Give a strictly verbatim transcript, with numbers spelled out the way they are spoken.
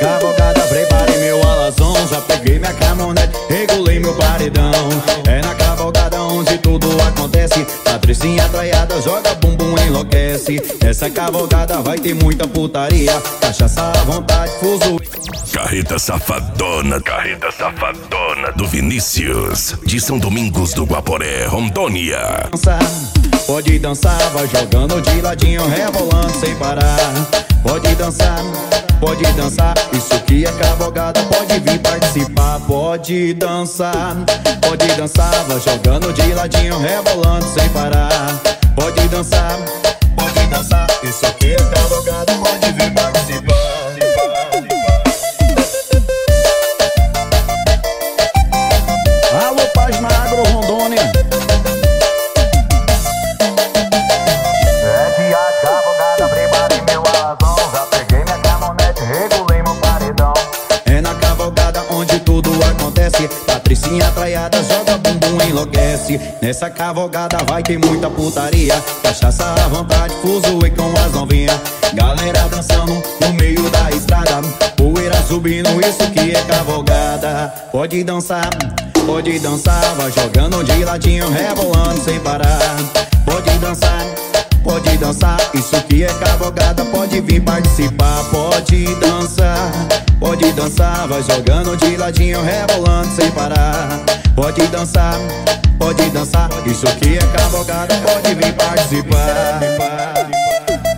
cavalgada, preparei meu alazão. Já peguei minha caminhonete, regulei meu paredão. É na cavalgada onde tudo acontece. Patricinha traiada, joga bumbum, enlouquece. Nessa cavalgada vai ter muita putaria, cachaça à vontade, fuso. Carreta Safadona, Carreta Safadona do Vinícius, de São Domingos do Guaporé, Rondônia. Pode dançar, vai jogando de ladinho, rebolando sem parar. Pode dançar, pode dançar, isso que é cavalgada, pode vir participar. Pode dançar, pode dançar, vai jogando de ladinho, rebolando sem parar. Pode dançar, pode dançar, isso que é cavalgada, pode vir participar. Alô, Página Agro, Rondônia. Patricinha traiada, joga bumbum, enlouquece. Nessa cavalgada vai ter muita putaria, cachaça à vontade, fuso e com as novinhas. Galera dançando no meio da estrada, poeira subindo, isso que é cavalgada. Pode dançar, pode dançar, vai jogando de ladinho, rebolando sem parar. Pode dançar, pode dançar, isso que é cavalgada, pode vir participar. Pode dançar, pode dançar, vai jogando de ladinho, rebolando sem parar. Pode dançar, pode dançar, isso que é cavalgada, pode vir participar.